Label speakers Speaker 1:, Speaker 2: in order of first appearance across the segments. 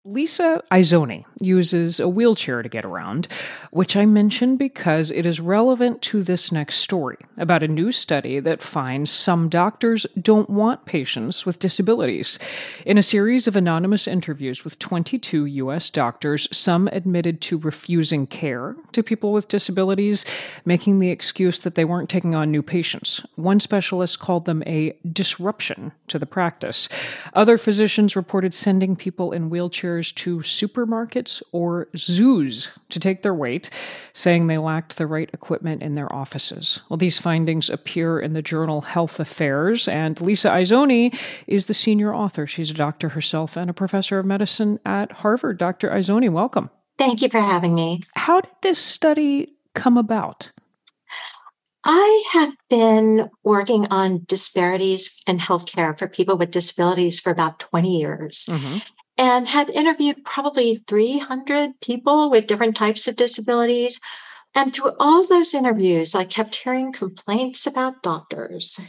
Speaker 1: Lisa Izoni uses a wheelchair to get around, which I mention because it is relevant to this next story about a new study that finds some doctors don't want patients with disabilities. In a series of anonymous interviews with 22 U.S. doctors, some admitted to refusing care to people with disabilities, making the excuse that they weren't taking on new patients. One specialist called them a disruption to the practice. Other physicians reported sending people in wheelchairs to supermarkets or zoos to take their weight, saying they lacked the right equipment in their offices. Well, these findings appear in the journal Health Affairs, and Lisa Izoni is the senior author. She's a doctor herself and a professor of medicine at Harvard. Dr. Izoni, welcome.
Speaker 2: Thank you for having me.
Speaker 1: How did this study come about?
Speaker 2: I have been working on disparities in healthcare for people with disabilities for about 20 years. And had interviewed probably 300 people with different types of disabilities. And through all those interviews, I kept hearing complaints about doctors.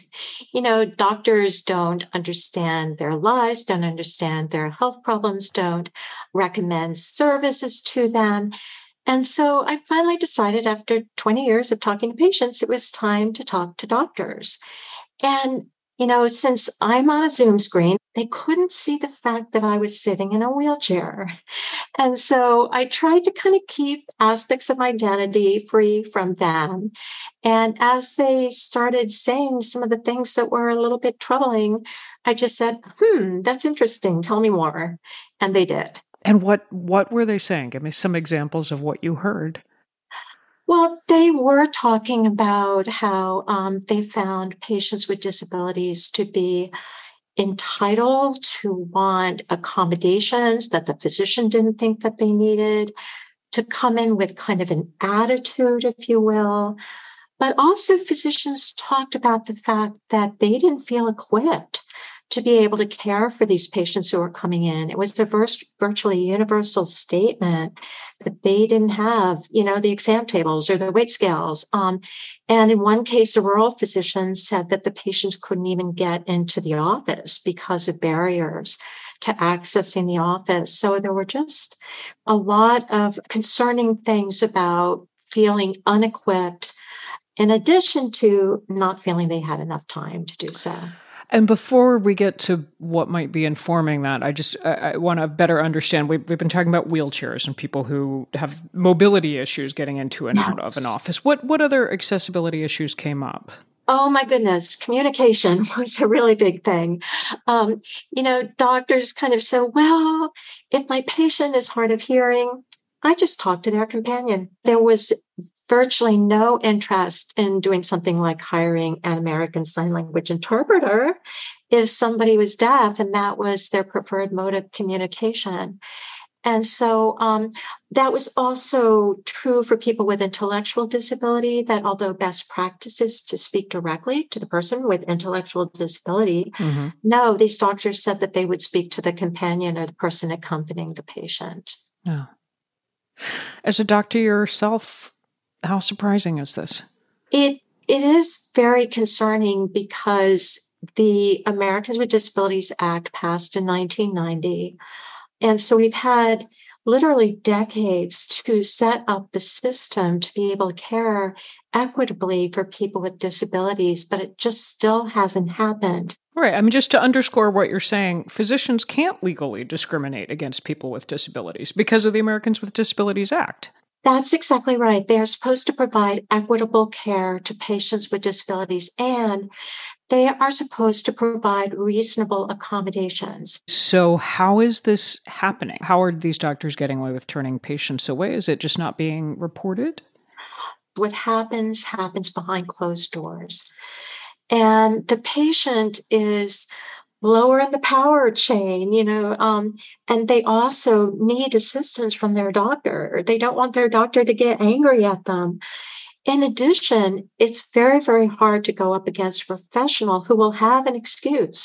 Speaker 2: Doctors don't understand their lives, don't understand their health problems, don't recommend services to them. And so I finally decided after 20 years of talking to patients, it was time to talk to doctors. And since I'm on a Zoom screen, they couldn't see the fact that I was sitting in a wheelchair. And so I tried to kind of keep aspects of my identity free from them. And as they started saying some of the things that were a little bit troubling, I just said, that's interesting. Tell me more. And they did.
Speaker 1: And what were they saying? Give me some examples of what you heard.
Speaker 2: Well, they were talking about how they found patients with disabilities to be entitled to want accommodations that the physician didn't think that they needed, to come in with kind of an attitude, if you will. But also physicians talked about the fact that they didn't feel equipped to be able to care for these patients who were coming in. It was a virtually universal statement that they didn't have, the exam tables or the weight scales. And in one case, a rural physician said that the patients couldn't even get into the office because of barriers to accessing the office. So there were just a lot of concerning things about feeling unequipped, in addition to not feeling they had enough time to do so.
Speaker 1: And before we get to what might be informing that, I want to better understand. We've been talking about wheelchairs and people who have mobility issues getting into and out of an office. What other accessibility issues came up?
Speaker 2: Oh my goodness, communication was a really big thing. Doctors kind of say, well, if my patient is hard of hearing, I just talk to their companion. There was virtually no interest in doing something like hiring an American Sign Language interpreter if somebody was deaf and that was their preferred mode of communication. And so that was also true for people with intellectual disability, that although best practice is to speak directly to the person with intellectual disability, no, these doctors said that they would speak to the companion or the person accompanying the patient.
Speaker 1: Yeah. As a doctor yourself, how surprising is this?
Speaker 2: It is very concerning because the Americans with Disabilities Act passed in 1990. And so we've had literally decades to set up the system to be able to care equitably for people with disabilities, but it just still hasn't happened.
Speaker 1: Right. I mean, just to underscore what you're saying, physicians can't legally discriminate against people with disabilities because of the Americans with Disabilities Act.
Speaker 2: That's exactly right. They are supposed to provide equitable care to patients with disabilities, and they are supposed to provide reasonable accommodations.
Speaker 1: So how is this happening? How are these doctors getting away with turning patients away? Is it just not being reported?
Speaker 2: What happens behind closed doors. And the patient is lower in the power chain, and they also need assistance from their doctor. They don't want their doctor to get angry at them. In addition, it's very, very hard to go up against a professional who will have an excuse.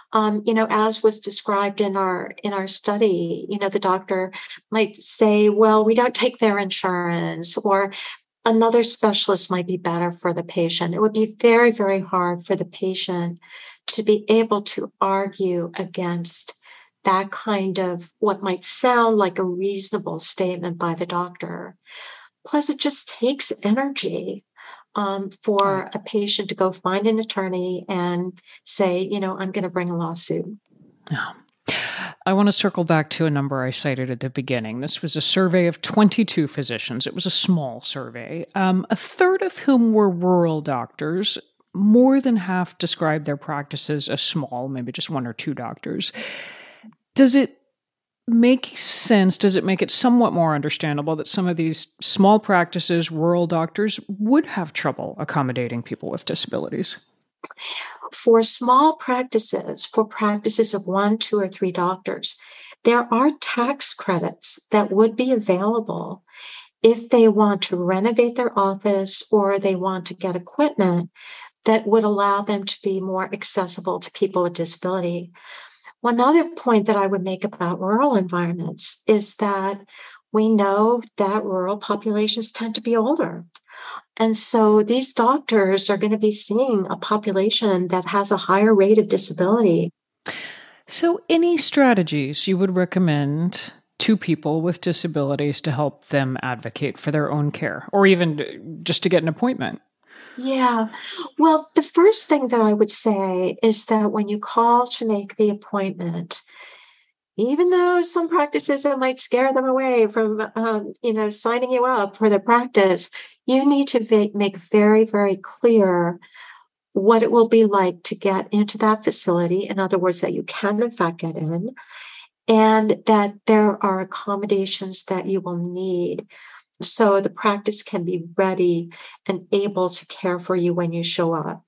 Speaker 2: As was described in our study, the doctor might say, well, we don't take their insurance, or another specialist might be better for the patient. It would be very, very hard for the patient to be able to argue against that kind of what might sound like a reasonable statement by the doctor. Plus, it just takes energy for a patient to go find an attorney and say, I'm going to bring a lawsuit.
Speaker 1: Yeah. I want to circle back to a number I cited at the beginning. This was a survey of 22 physicians. It was a small survey, a third of whom were rural doctors. More than half described their practices as small, maybe just one or two doctors. Does it make sense? Does it make it somewhat more understandable that some of these small practices, rural doctors, would have trouble accommodating people with disabilities?
Speaker 2: For small practices, for practices of 1, 2, or 3 doctors, there are tax credits that would be available if they want to renovate their office or they want to get equipment that would allow them to be more accessible to people with disability. One other point that I would make about rural environments is that we know that rural populations tend to be older. And so these doctors are going to be seeing a population that has a higher rate of disability.
Speaker 1: So, any strategies you would recommend to people with disabilities to help them advocate for their own care, or even just to get an appointment?
Speaker 2: Yeah. Well, the first thing that I would say is that when you call to make the appointment, even though some practices it might scare them away from, signing you up for the practice, you need to make very, very clear what it will be like to get into that facility. In other words, that you can in fact get in, and that there are accommodations that you will need, so the practice can be ready and able to care for you when you show up.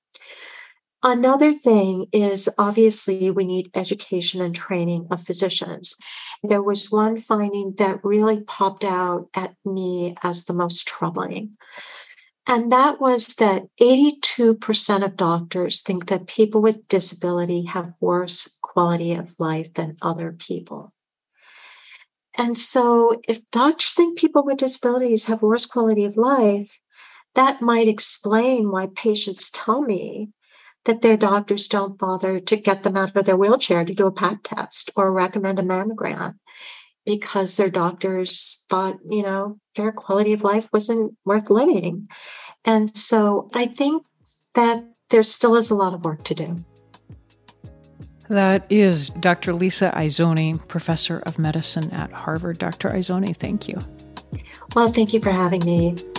Speaker 2: Another thing is obviously we need education and training of physicians. There was one finding that really popped out at me as the most troubling. And that was that 82% of doctors think that people with disability have worse quality of life than other people. And so if doctors think people with disabilities have worse quality of life, that might explain why patients tell me that their doctors don't bother to get them out of their wheelchair to do a pap test or recommend a mammogram, because their doctors thought, their quality of life wasn't worth living. And so I think that there still is a lot of work to do.
Speaker 1: That is Dr. Lisa Izoni, professor of medicine at Harvard. Dr. Izoni, thank you.
Speaker 2: Well, thank you for having me.